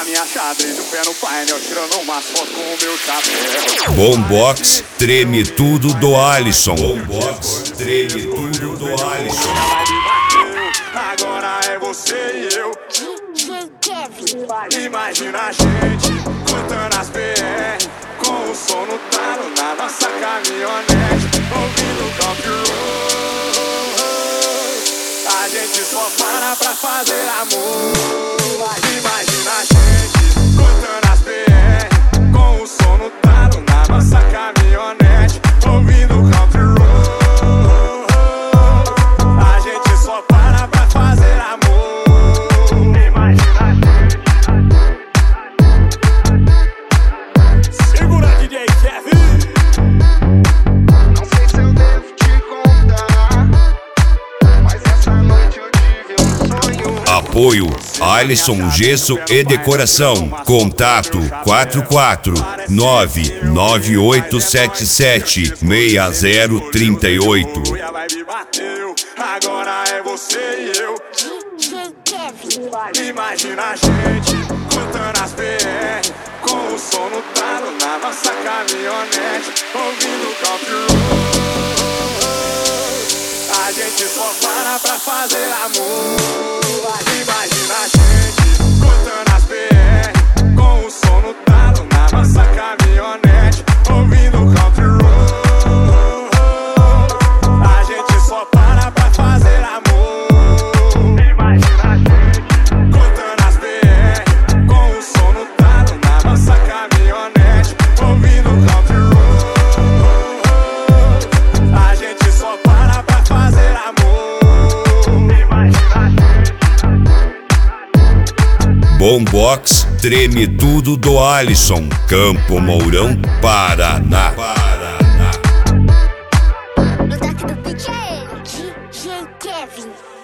minha xadrez, o pé no painel, tirando umas fotos com o meu chapéu. Bombox treme tudo do Alisson. Bombox treme tudo do Alisson. Agora é você e eu. Imagina a gente cortando as PR, com o som no talo na nossa caminhonete, ouvindo country road. A gente só para pra fazer amor. Imagina a gente cortando as PR, com o som no talo na nossa caminhonete, ouvindo country road. A gente só para pra fazer amor. Segura, DJ Kevin. Não sei se eu devo te contar, mas essa noite eu tive um sonho. Apoio Alisson Gesso e Decoração. Contato 44998776038. A vibe bateu, agora é você e eu. Imagina a gente cortando as PR, com o som no talo na nossa caminhonete, ouvindo country road. A gente só para pra fazer amor. Imagina a gente cortando as PR, com o som no talo na nossa caminhonete, ouvindo country road. A gente só para pra fazer amor. Imagina a gente cortando as PR, com o som no talo na nossa caminhonete, ouvindo country road. A gente só para pra fazer amor. Imagina a gente. Bombox treme tudo do Alisson. Campo Mourão, Paraná. No toque do DJ Kevin.